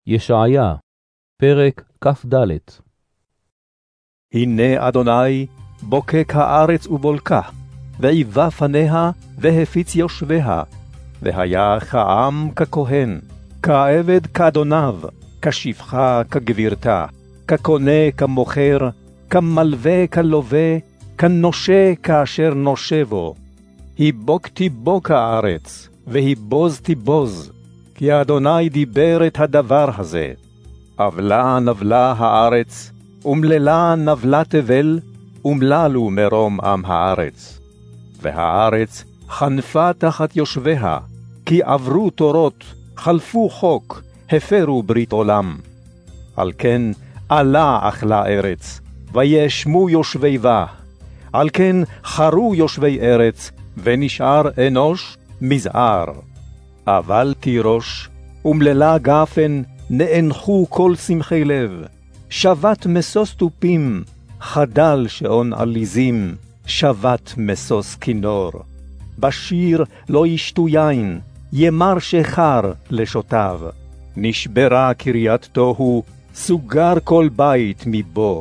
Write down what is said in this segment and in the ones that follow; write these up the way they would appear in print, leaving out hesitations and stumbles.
ישעיה, פרק כ"ד. הנה אדוני בוקק הארץ ובולקה, ועיבה פניה והפיץ יושביה, והיה כעם ככהן, כעבד כאדוניו, כשפחה כגבירתה, כקונה כמוכר, כמלווה כלווה, כנושה כאשר נושה בו. היבוק תיבוק הארץ, והיבוז תיבוז, כי אדוני דיבר את הדבר הזה. אבלה נבלה הארץ, ומללה נבלה תבל, ומללו מרום עם הארץ. והארץ חנפה תחת יושביה, כי עברו תורות, חלפו חוק, הפרו ברית עולם. על כן עלה אכלה ארץ, וישמו יושבי בה. על כן חרו יושבי ארץ, ונשאר אנוש מזער. אבל תירוש, ומללה גפן, נאנחו כל שמחי לב. שבת משוש תופים, חדל שעון עליזים, שבת משוש כינור. בשיר לא ישתו יין, ימר שחר לשותיו. נשברה קריית תוהו, סוגר כל בית מבו.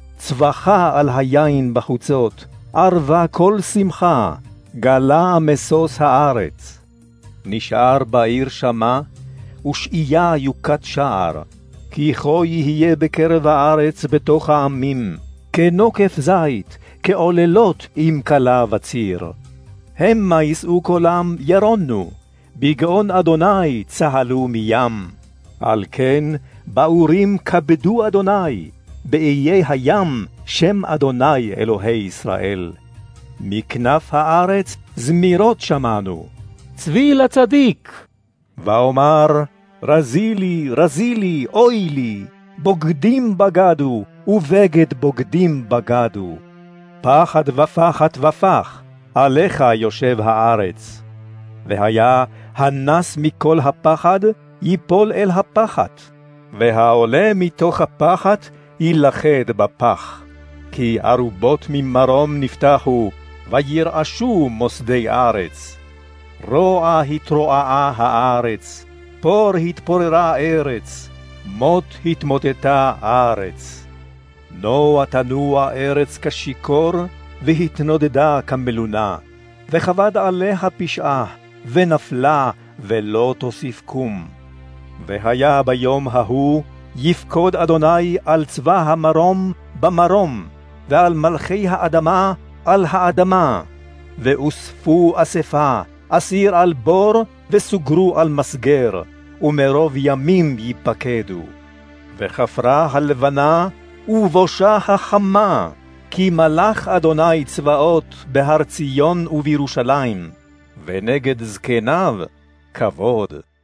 צווחה על היין בחוצות, ערבה כל שמחה, גלה משוש הארץ. נשאר בעיר שמה, ושאיה יוקת שער, כי כה יהיה בקרב הארץ בתוך העמים, כנוקף זית, כעוללות עם כלה וציר. המה יישאו קולם ירונו, בגאון אדוני צהלו מים. על כן באורים כבדו אדוני, באיי הים שם אדוני אלוהי ישראל. מכנף הארץ זמירות שמענו, צבי לצדיק. ואומר, רזילי, רזילי, אוי לי, בוגדים בגדו, ובגד בוגדים בגדו. פחד ופחת ופח, עליך יושב הארץ. והיה הנס מכל הפחד, ייפול אל הפחת, והעולה מתוך הפחת, ילכד בפח. כי ערובות ממרום נפתחו, וירעשו מוסדי ארץ. רוע התרועעה הארץ, פור התפוררה ארץ, מות התמוטטה ארץ. נוע תנוע ארץ כשיקור, והתנודדה כמלונה, וכבד עליה פשעה, ונפלה ולא תוסיף קום. והיה ביום ההוא, יפקוד אדוני על צבא המרום במרום, ועל מלכי האדמה על האדמה. ואוספו אספה, אסיר על בור, וסוגרו על מסגר, ומרוב ימים ייפקדו. וכפרה הלבנה, ובושה החמה, כי מלך אדוני צבאות בהר ציון ובירושלים, ונגד זקניו כבוד.